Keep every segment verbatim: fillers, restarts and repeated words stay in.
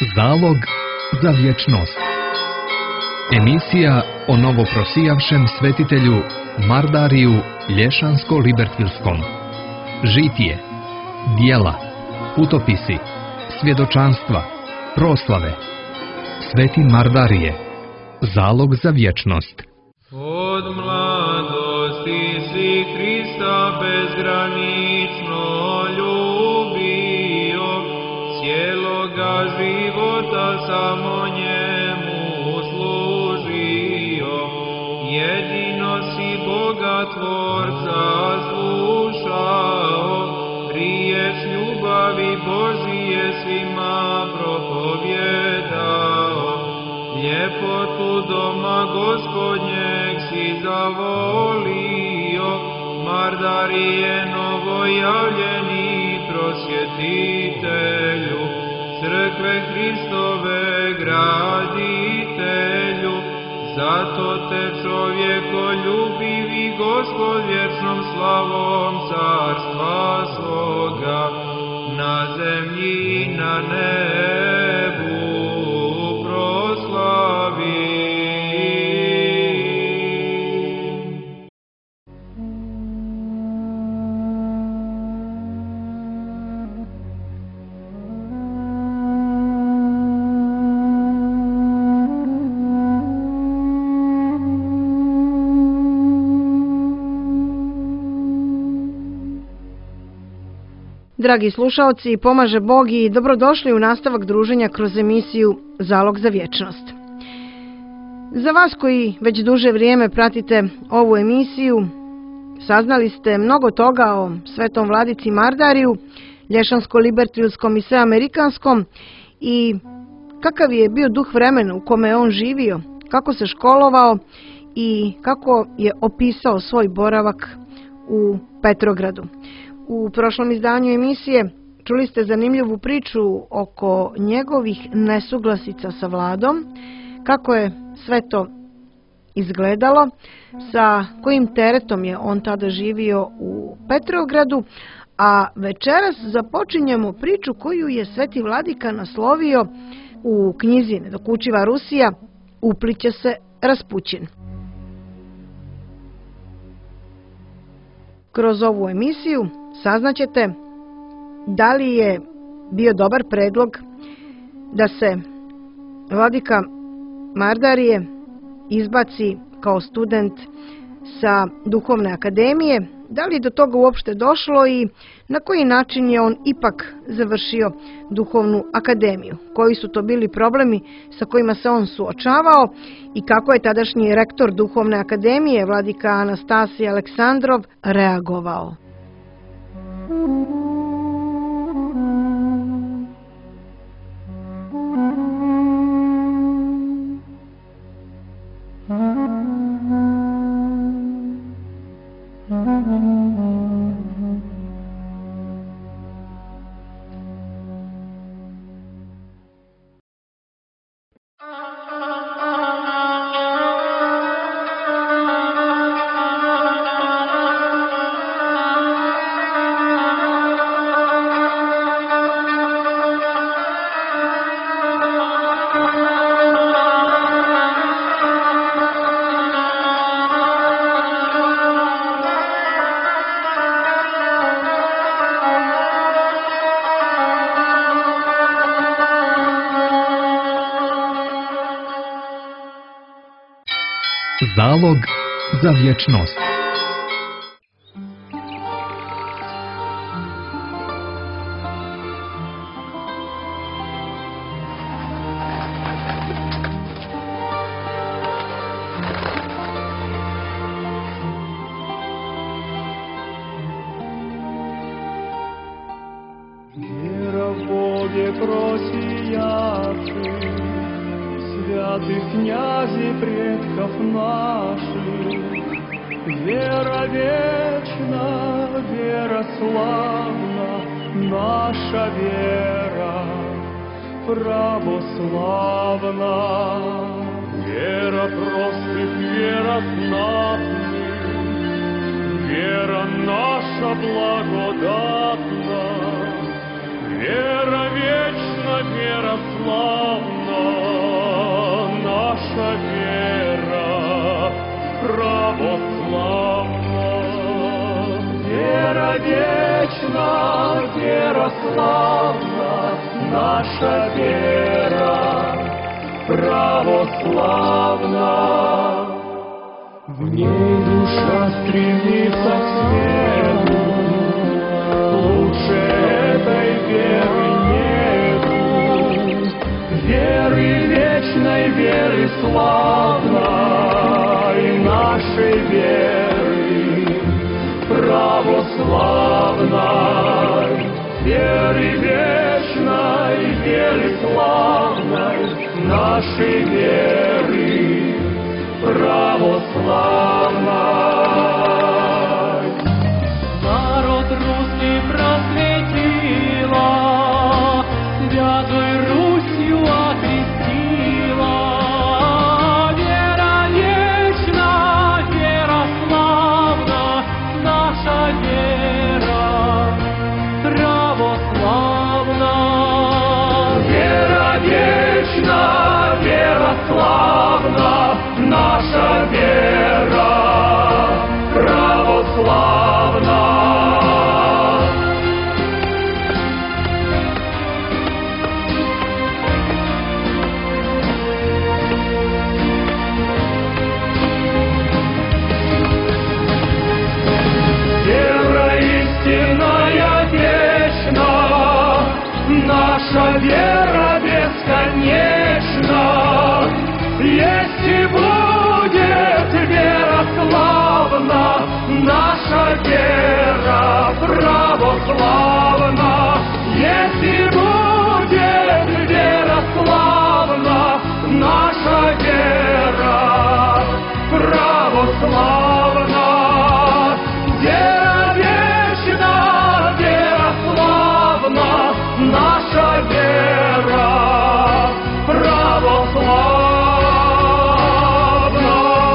Zalog za vječnost. Emisija o novoprosijavšem svetitelju Mardariju Lješansko-Libertilskom. Žitije, dijela, putopisi, svjedočanstva, proslave. Sveti Mardarije. Zalog za vječnost. Od mladosti si Hrista bezgranično ljubio, cijeloga života samo njemu služio. Jedino si Boga Tvorca slušao, riječ ljubavi Božije svima propovjedao. Ljepotu doma Gospodnjeg si zavolio, Mardarije novojavljeni prosvjetitelju, crkve Hristove graditelju. Zato te čovjekoljubivi Gospod vječnom slavom carstva svoga na zemlji i na nebu proslavi. Dragi slušaoci, pomaže Bog i dobrodošli u nastavak druženja kroz emisiju Zalog za vječnost. Za vas koji već duže vrijeme pratite ovu emisiju, saznali ste mnogo toga o svetom vladici Mardariju, Lješansko-Libertilskom i Sveamerikanskom i kakav je bio duh vremena u kome je on živio, kako se školovao i kako je opisao svoj boravak u Petrogradu. U prošlom izdanju emisije čuli ste zanimljivu priču oko njegovih nesuglasica sa vladom, kako je sve to izgledalo, sa kojim teretom je on tada živio u Petrogradu, a večeras započinjemo priču koju je sveti vladika naslovio u knjizi Nedokučiva Rusija, Upliće se Raspućin. Kroz ovu emisiju saznaćete da li je bio dobar predlog da se vladika Mardarije izbaci kao student sa duhovne akademije, da li je do toga uopšte došlo i na koji način je on ipak završio duhovnu akademiju, koji su to bili problemi sa kojima se on suočavao i kako je tadašnji rektor duhovne akademije, vladika Anastasij Aleksandrov, reagovao. Zalog za vječnost. Вера в Боге просиявши, святых князей предков наших, вера вечна, вера славна, наша вера православна. Вера простых, вера знатных, вера наша благодатна, вера вечна, вера вера славна, наша вера православна. Вера вечна, вера славна, наша вера православна. В ней душа стремится к свету, лучше этой веры нету. Веры вечной, веры славной, нашей веры православной. Веры вечной, веры славной, нашей веры православной. Народ русский просветила, Святой Русью окрестила. Вера вечна, вера славна, наша вера православна. Вера вечна, вера славна, наша вера православна. Вера истинная вечна, наша вера бесконечна. Есть и будет вера славна, наша вера православна. Есть и будет вера славна, наша вера православна. Вера вечна, вера славна, наша вера православна.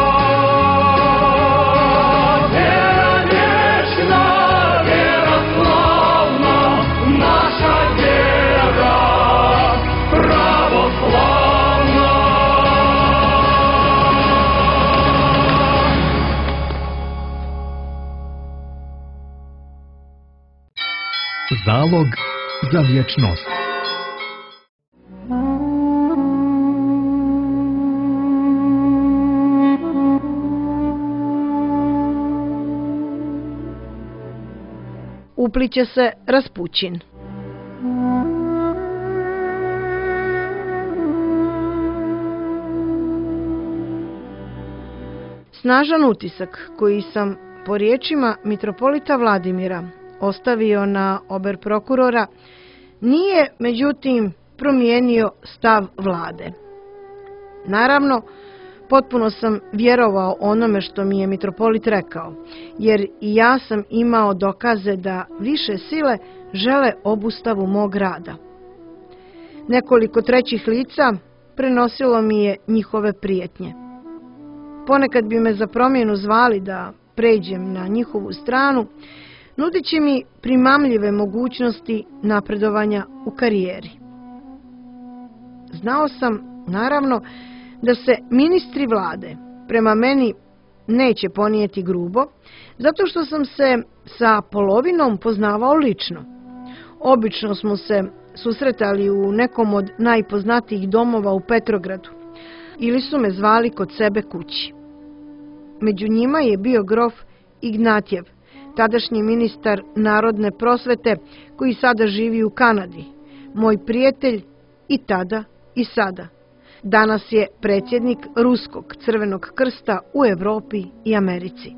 Вера вечна, вера славна, наша вера православна. Zalog za vječnost. Upliće se Raspućin. Snažan utisak koji sam po riječima mitropolita Vladimira ostavio na oberprokurora nije međutim promijenio stav vlade. Naravno, potpuno sam vjerovao onome što mi je mitropolit rekao, jer i ja sam imao dokaze da više sile žele obustavu mog rada. Nekoliko trećih lica prenosilo mi je njihove prijetnje. Ponekad bi me za promjenu zvali da pređem na njihovu stranu, nudeći mi primamljive mogućnosti napredovanja u karijeri. Znao sam, naravno, da se ministri vlade prema meni neće ponijeti grubo, zato što sam se sa polovinom poznavao lično. Obično smo se susretali u nekom od najpoznatijih domova u Petrogradu ili su me zvali kod sebe kući. Među njima je bio grof Ignatjev, tadašnji ministar narodne prosvete koji sada živi u Kanadi, moj prijatelj i tada i sada. Danas je predsjednik Ruskog crvenog krsta u Europi i Americi.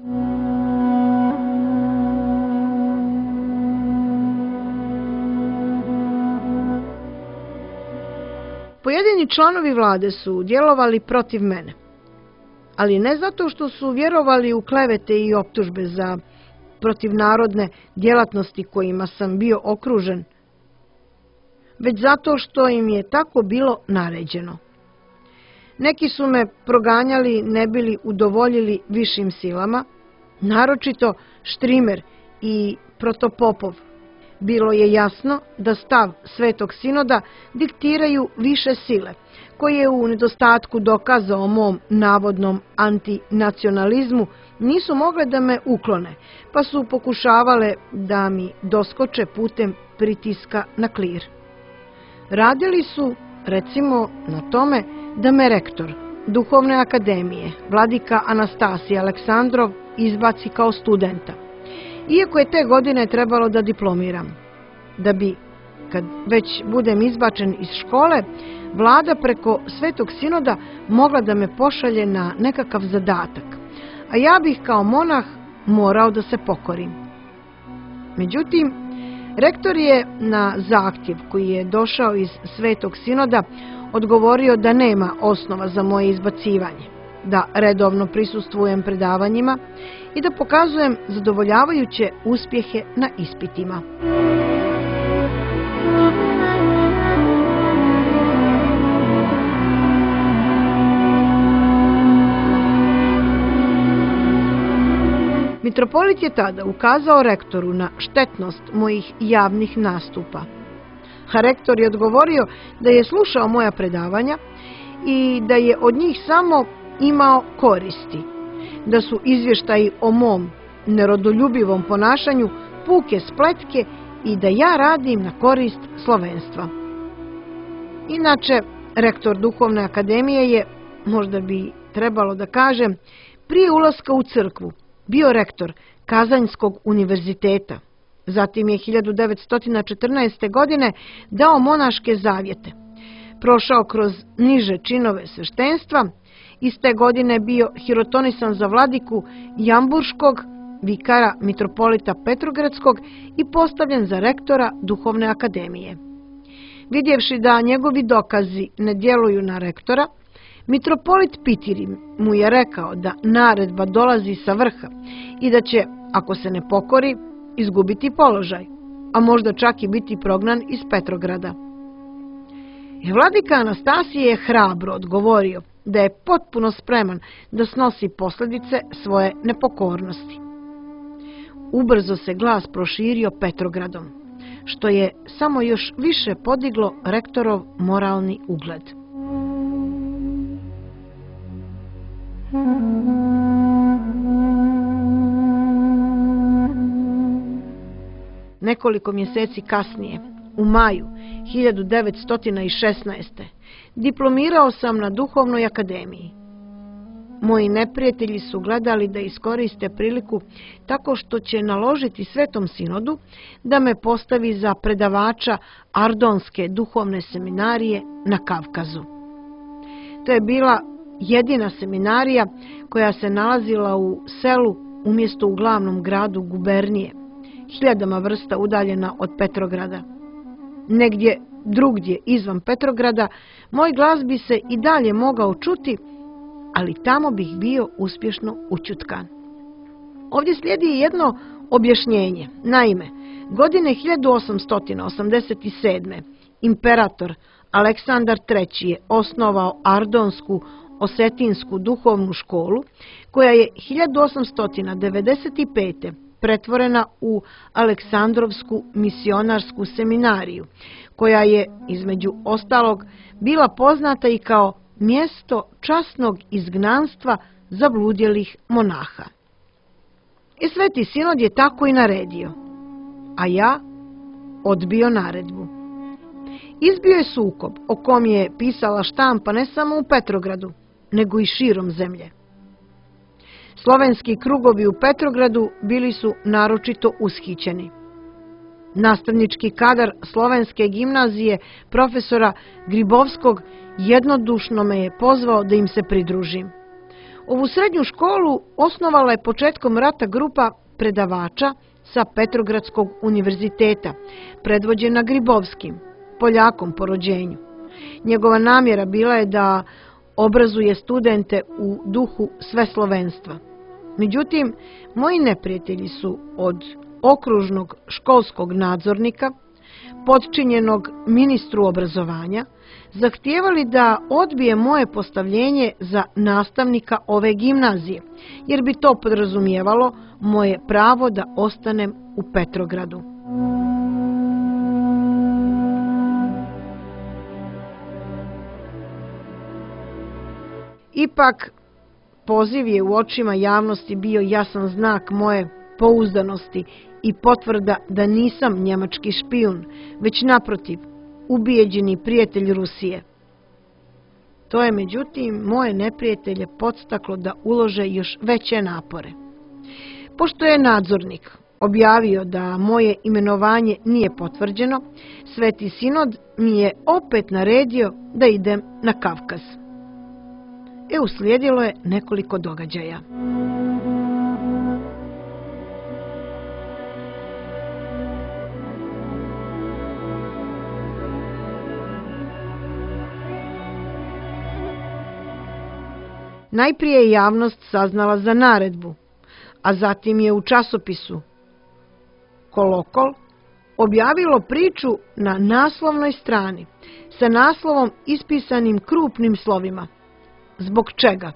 Pojedini članovi vlade su djelovali protiv mene, ali ne zato što su vjerovali u klevete i optužbe za protivnarodne djelatnosti kojima sam bio okružen, već zato što im je tako bilo naređeno. Neki su me proganjali ne bili udovoljili višim silama, naročito Štrimer i Protopopov. Bilo je jasno da stav Svetog sinoda diktiraju više sile, koje u nedostatku dokaza o mom navodnom antinacionalizmu nisu mogle da me uklone, pa su pokušavale da mi doskoče putem pritiska na klir. Radili su, recimo, na tome da me rektor Duhovne akademije, vladika Anastasije Aleksandrov, izbaci kao studenta, iako je te godine trebalo da diplomiram, da bi, kad već budem izbačen iz škole, vlada preko Svetog sinoda mogla da me pošalje na nekakav zadatak, a ja bih kao monah morao da se pokorim. Međutim, rektor je na zahtjev koji je došao iz Svetog sinoda odgovorio da nema osnova za moje izbacivanje, da redovno prisustvujem predavanjima i da pokazujem zadovoljavajuće uspjehe na ispitima. Mitropolit je tada ukazao rektoru na štetnost mojih javnih nastupa. A rektor je odgovorio da je slušao moja predavanja i da je od njih samo imao koristi, da su izvještaji o mom nerodoljubivom ponašanju puke spletke i da ja radim na korist slovenstva. Inače, rektor Duhovne akademije je, možda bi trebalo da kažem, prije ulaska u crkvu bio rektor Kazanjskog univerziteta. Zatim je hiljadu devetsto četrnaeste. godine dao monaške zavjete. Prošao kroz niže činove sveštenstva, iste godine bio hirotonisan za vladiku Jamburškog, vikara mitropolita Petrogradskog i postavljen za rektora Duhovne akademije. Vidjevši da njegovi dokazi ne djeluju na rektora, mitropolit Pitiri mu je rekao da naredba dolazi sa vrha i da će, ako se ne pokori, izgubiti položaj, a možda čak i biti prognan iz Petrograda. I vladika Anastasije je hrabro odgovorio da je potpuno spreman da snosi posljedice svoje nepokornosti. Ubrzo se glas proširio Petrogradom, što je samo još više podiglo rektorov moralni ugled. Nekoliko mjeseci kasnije, u maju hiljadu devetsto šesnaeste. diplomirao sam na Duhovnoj akademiji. Moji neprijatelji su gledali da iskoriste priliku tako što će naložiti Svetom sinodu da me postavi za predavača Ardonske duhovne seminarije na Kavkazu. To je bila jedina seminarija koja se nalazila u selu umjesto u glavnom gradu gubernije, hiljadama vrsta udaljena od Petrograda. Negdje drugdje izvan Petrograda moj glas bi se i dalje mogao čuti, ali tamo bih bio uspješno učutkan. Ovdje slijedi jedno objašnjenje. Naime, godine hiljadu osamsto osamdeset sedme. imperator Aleksandar treći. je osnovao Ardonsku osetinsku duhovnu školu, koja je hiljadu osamsto devedeset pete. pretvorena u Aleksandrovsku misionarsku seminariju, koja je, između ostalog, bila poznata i kao mjesto časnog izgnanstva zabludjelih monaha. I Sveti sinod je tako i naredio, a ja odbio naredbu. Izbio je sukob o kom je pisala štampa ne samo u Petrogradu, nego i širom zemlje. Slovenski krugovi u Petrogradu bili su naročito ushićeni. Nastavnički kadar slovenske gimnazije profesora Gribovskog jednodušno me je pozvao da im se pridružim. Ovu srednju školu osnovala je početkom rata grupa predavača sa Petrogradskog univerziteta, predvođena Gribovskim, Poljakom po rođenju. Njegova namjera bila je da obrazuje studente u duhu sveslovenstva. Međutim, moji neprijatelji su od okružnog školskog nadzornika, podčinjenog ministru obrazovanja, zahtijevali da odbije moje postavljenje za nastavnika ove gimnazije, jer bi to podrazumijevalo moje pravo da ostanem u Petrogradu. Ipak, poziv je u očima javnosti bio jasan znak moje pouzdanosti i potvrda da nisam njemački špijun, već naprotiv, ubijeđeni prijatelj Rusije. To je međutim moje neprijatelje podstaklo da ulože još veće napore. Pošto je nadzornik objavio da moje imenovanje nije potvrđeno, Sveti Sinod mi je opet naredio da idem na Kavkaz. E, uslijedilo je nekoliko događaja. Najprije je javnost saznala za naredbu, a zatim je u časopisu Kolokol objavilo priču na naslovnoj strani sa naslovom ispisanim krupnim slovima. Zbog čega?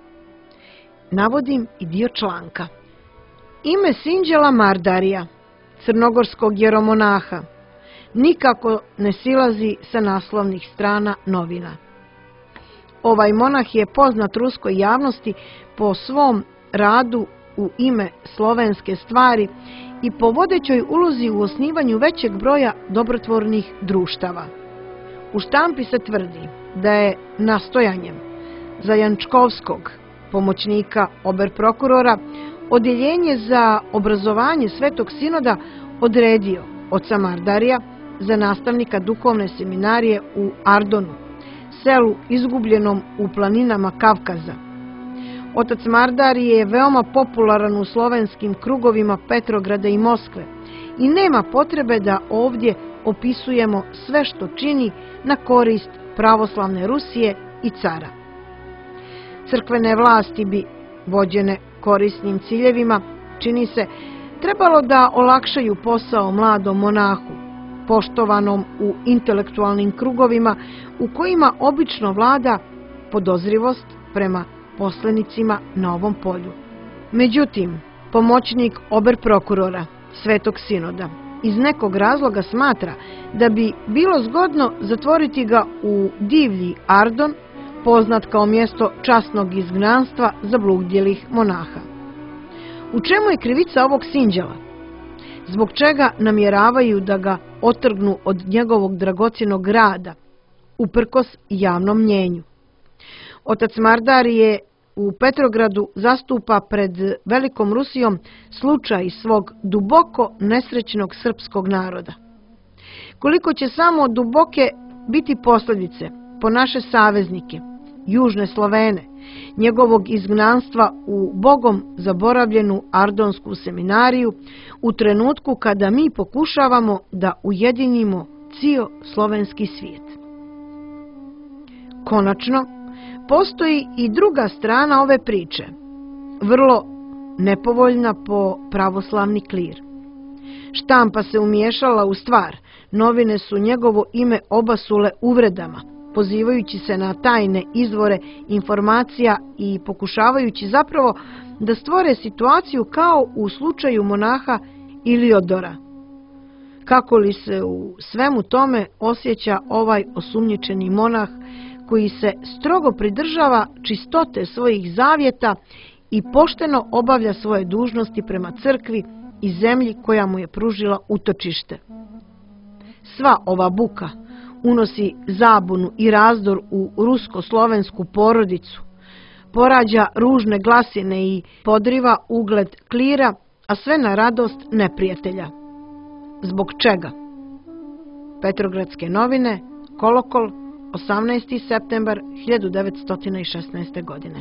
Navodim i dio članka. Ime Sinđela Mardarija, crnogorskog jeromonaha, nikako ne silazi sa naslovnih strana novina. Ovaj monah je poznat ruskoj javnosti po svom radu u ime slovenske stvari i po vodećoj ulozi u osnivanju većeg broja dobrotvornih društava. U štampi se tvrdi da je nastojanjem Zajančkovskog, pomoćnika oberprokurora, Odjeljenje za obrazovanje Svetog Sinoda odredio oca Mardarija za nastavnika duhovne seminarije u Ardonu, selu izgubljenom u planinama Kavkaza. Otac Mardarije je veoma popularan u slovenskim krugovima Petrograda i Moskve i nema potrebe da ovdje opisujemo sve što čini na korist pravoslavne Rusije i cara. Crkvene vlasti bi, vođene korisnim ciljevima, čini se, trebalo da olakšaju posao mladom monahu, poštovanom u intelektualnim krugovima u kojima obično vlada podozrivost prema poslenicima na ovom polju. Međutim, pomoćnik oberprokurora Svetog Sinoda iz nekog razloga smatra da bi bilo zgodno zatvoriti ga u divlji Ardon, poznat kao mjesto časnog izgnanstva zabludjelih monaha. U čemu je krivica ovog Sinđela? Zbog čega namjeravaju da ga otrgnu od njegovog dragocjenog rada, uprkos javnom mnjenju? Otac Mardarije u Petrogradu zastupa pred Velikom Rusijom slučaj svog duboko nesrećnog srpskog naroda. Koliko će samo duboke biti posljedice po naše saveznike, južne Slovene, njegovog izgnanstva u Bogom zaboravljenu Ardonsku seminariju u trenutku kada mi pokušavamo da ujedinimo cijel slovenski svijet. Konačno, postoji i druga strana ove priče, vrlo nepovoljna po pravoslavni klir. Štampa se umiješala u stvar, novine su njegovo ime obasule uvredama, pozivajući se na tajne izvore informacija i pokušavajući zapravo da stvore situaciju kao u slučaju monaha Iliodora. Kako li se u svemu tome osjeća ovaj osumnjičeni monah koji se strogo pridržava čistote svojih zavjeta i pošteno obavlja svoje dužnosti prema crkvi i zemlji koja mu je pružila utočište. Sva ova buka unosi zabunu i razdor u rusko-slovensku porodicu, porađa ružne glasine i podriva ugled klira, a sve na radost neprijatelja. Zbog čega? Petrogradske novine, Kolokol, osamnaesti septembar hiljadu devetsto šesnaeste. godine.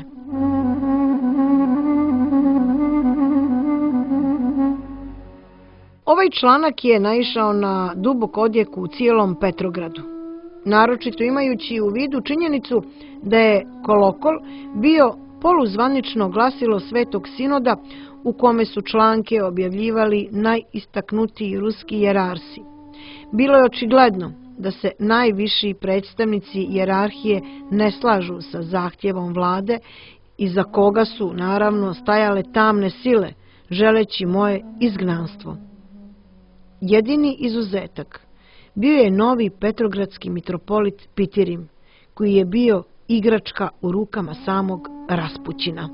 Ovaj članak je naišao na dubok odjek u cijelom Petrogradu, naročito imajući u vidu činjenicu da je Kolokol bio poluzvanično glasilo Svetog Sinoda u kome su članke objavljivali najistaknutiji ruski jerarsi. Bilo je očigledno da se najviši predstavnici jerarhije ne slažu sa zahtjevom vlade i za koga su naravno stajale tamne sile, želeći moje izgnanstvo. Jedini izuzetak bio je novi petrogradski mitropolit Pitirim, koji je bio igračka u rukama samog Raspućina.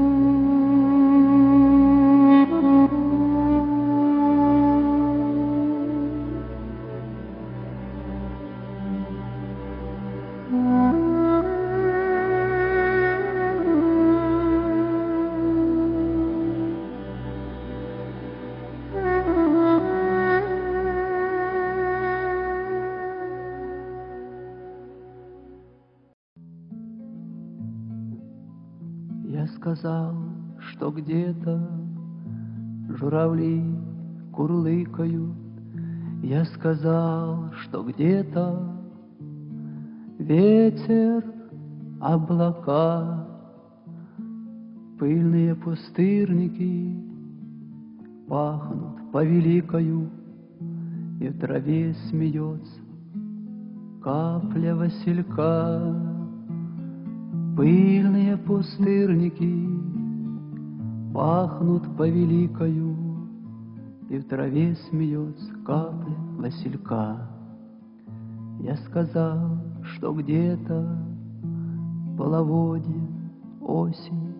Я сказал, что где-то журавли курлыкают. Я сказал, что где-то ветер, облака, пыльные пустырники пахнут повеликою, и в траве смеется капля василька. Пыльные пустырники пахнут повеликою, и в траве смеется капля василька. Я сказал, что где-то в половодье осень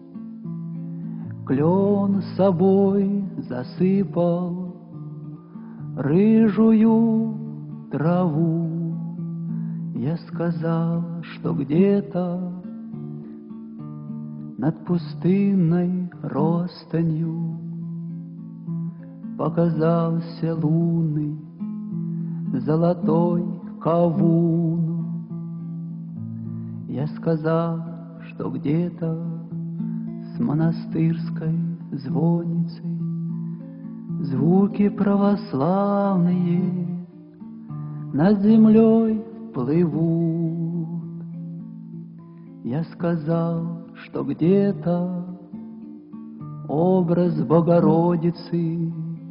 клен собой засыпал рыжую траву. Я сказал, что где-то над пустынной ростанью показался лунный золотой кавун. Я сказал, что где-то с монастырской звонницей звуки православные над землей плывут. Я сказал, что где-то образ Богородицы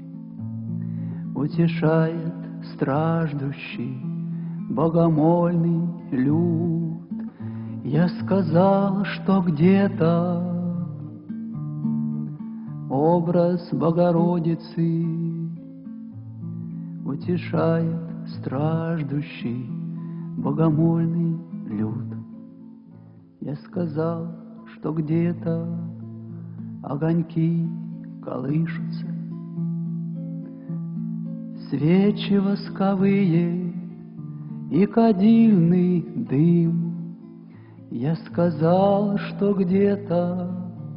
утешает страждущий богомольный люд. Я сказал, что где-то образ Богородицы утешает страждущий богомольный люд. Я сказал, что где-то огоньки колышутся, свечи восковые и кадильный дым. Я сказал, что где-то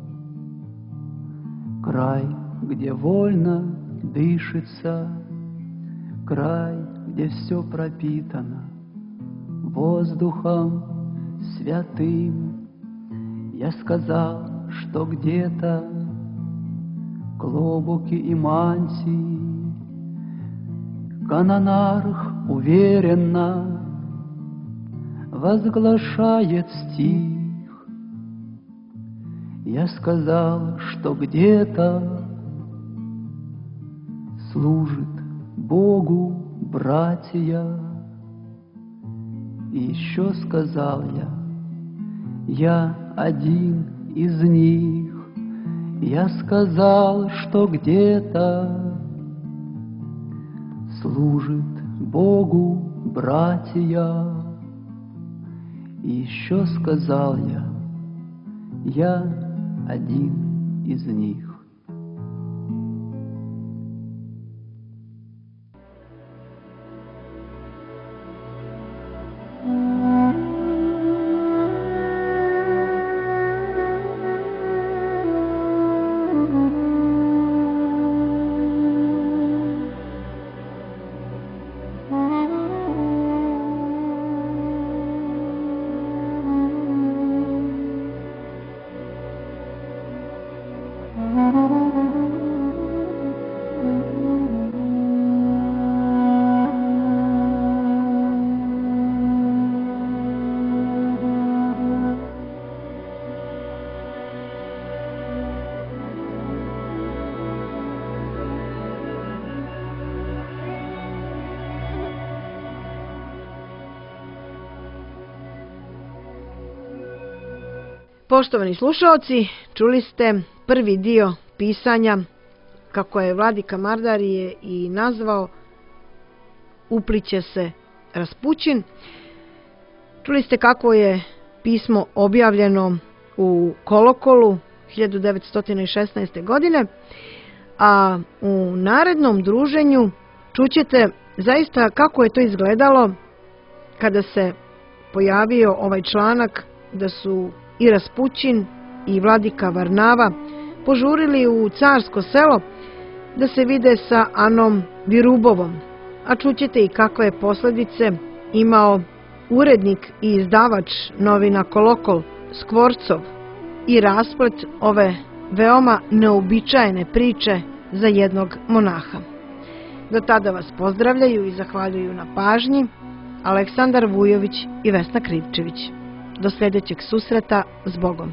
край, где вольно дышится, край, где все пропитано воздухом святым. Я сказал, что где-то клобуки и мантии канонарх уверенно возглашает стих. Я сказал, что где-то служит Богу братья. И еще сказал я, я один из них. Я сказал, что где-то служит Богу братья. И еще сказал я, я один из них. Poštovani slušaoci, čuli ste prvi dio pisanja kako je Vladika Mardarije i nazvao Upliće se Raspućin. Čuli ste kako je pismo objavljeno u Kolokolu hiljadu devetsto šesnaeste. godine, a u narednom druženju čućete zaista kako je to izgledalo kada se pojavio ovaj članak da su i Raspućin i vladika Varnava požurili u Carsko Selo da se vide sa Anom Virubovom, a čućete i kakve posledice imao urednik i izdavač novina Kolokol Skvorcov i rasplet ove veoma neobičajene priče za jednog monaha. Do tada vas pozdravljaju i zahvaljuju na pažnji Aleksandar Vujović i Vesna Krivčević. Do sljedećeg susreta, s Bogom.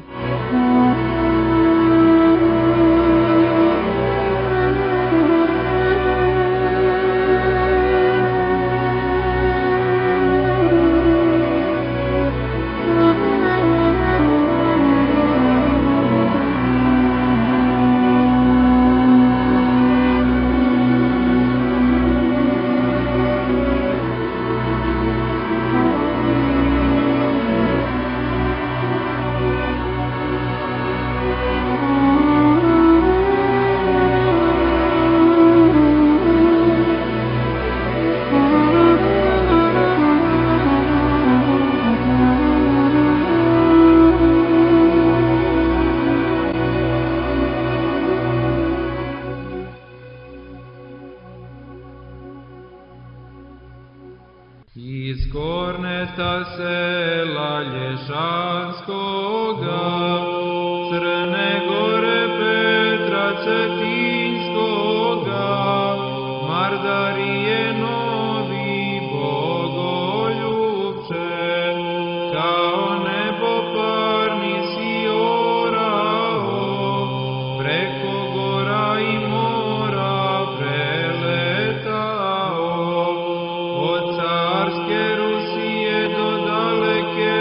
Iz Korneta sela Lješanskoga, Crne Gore Petra Cetinskoga, Mardarije novi Bogoljubče, kao nebo parni si orao, preko gora i mora preletao, od carske Rusije do daleke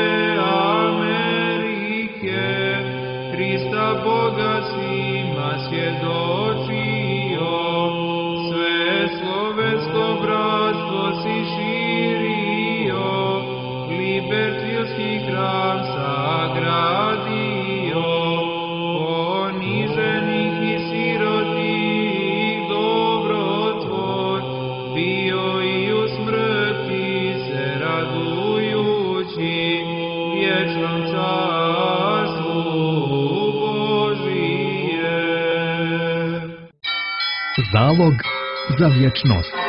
Amerike, Hrista Boga svima svjedočio, sve slovensko bratstvo si širio, libertijski hram sagradio, poniženih i sirotih dobrotvor, bio i u smrti se radujući, vječnom carstvu Božije. Zalog za vječnost.